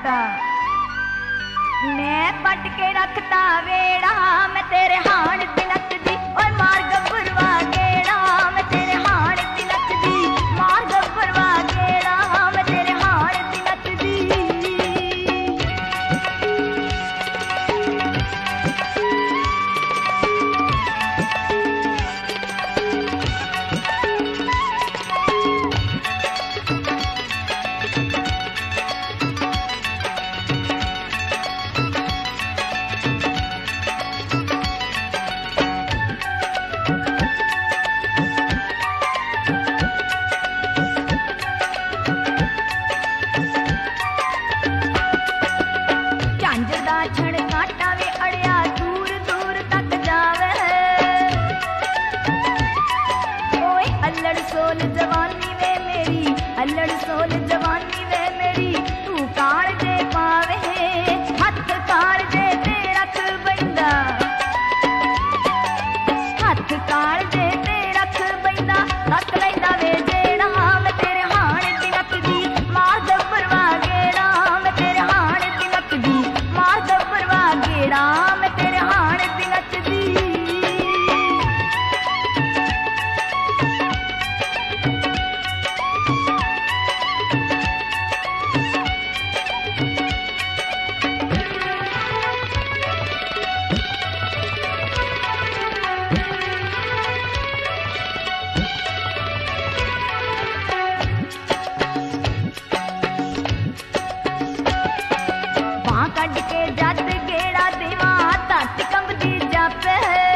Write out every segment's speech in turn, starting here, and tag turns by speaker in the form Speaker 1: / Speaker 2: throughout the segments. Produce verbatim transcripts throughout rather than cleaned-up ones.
Speaker 1: रखता मैं पट के रखता वेड़ा मैं तेरे हाण दी नचदी ओए मार गब्बरवा गेड़ा मैं तेरे हाण दी नचदी मार गब्बरवा गेड़ा मैं तेरे हाण दी नचदी अल्लड़ सोल जवानी वे मेरी तू काल दे पावे हथ काल दे ते रख बंदा हथ काल दे ते रख बंदा रख लैंदा वे जेड़ा मैं तेरे हाण दी नचदी मार गब्बरवा गेड़ा मैं तेरे हाण दी नचदी मार गब्बरवा गेड़ा मैं तेरे हाण दी नचदी कट के जद गेड़ा देवा धरती कंबदी जापे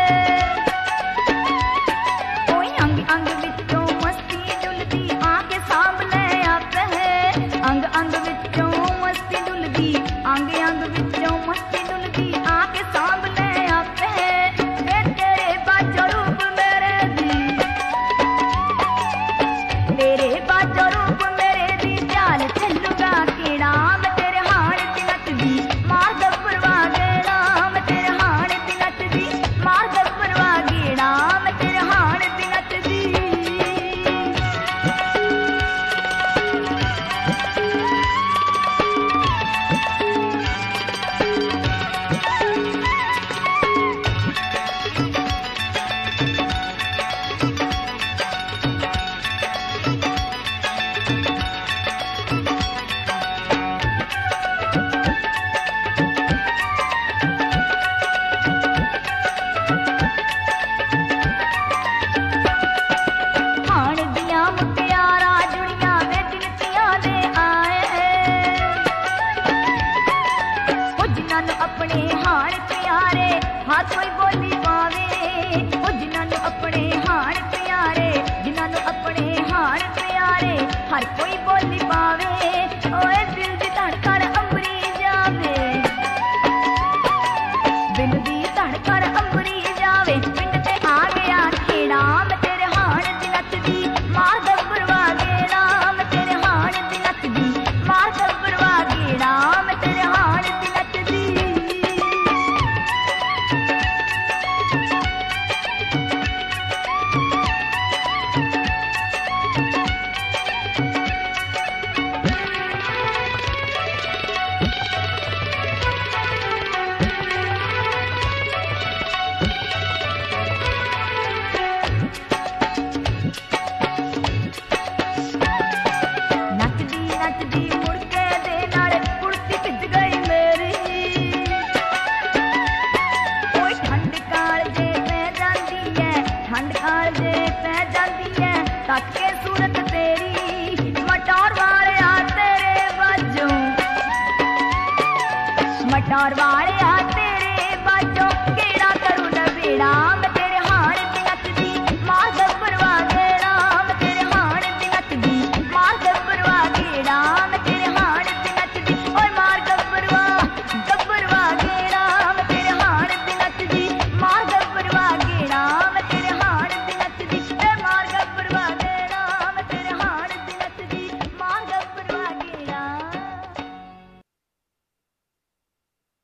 Speaker 1: कोई अंग अंग विचों मस्ती डुलदी आके सांभ ले आपे अंग अंग विचों मस्ती डुलदी अंग अंग विचों मस्ती डुलदी आके सांभ ले आपे फिर तेरे बाजो रूप मेरे दी तेरे बाजो रूप मेरे दी चाल चलूगा केड़ा मैं तेरे हाण दी नचदी मार गब्बरवा गेड़ा मैं तेरे हाण दी नचदी मार गब्बरवा गेड़ा मैं तेरे हाण दी नचदी अपने हाण प्यारे हर कोई बोली पावे ओ जिन्हां अपने हाण प्यारे जिन्हां अपने हाण प्यारे हर कोई बोली पावे ओए दिल दी धड़कन अंबरी जावे दिल दी धड़कन अंबरी जावे पिंड ते आ गया खेड़ा मैं तेरे हाण दी नचदी मार गब्बरवा गेड़ा मैं तेरे हाण दी नचदी मार गब्बरवा गेड़ा मैं तेरे हाण दी नचदी तक के सूरत तेरी मटौर वाले आ तेरे बाजू मटौर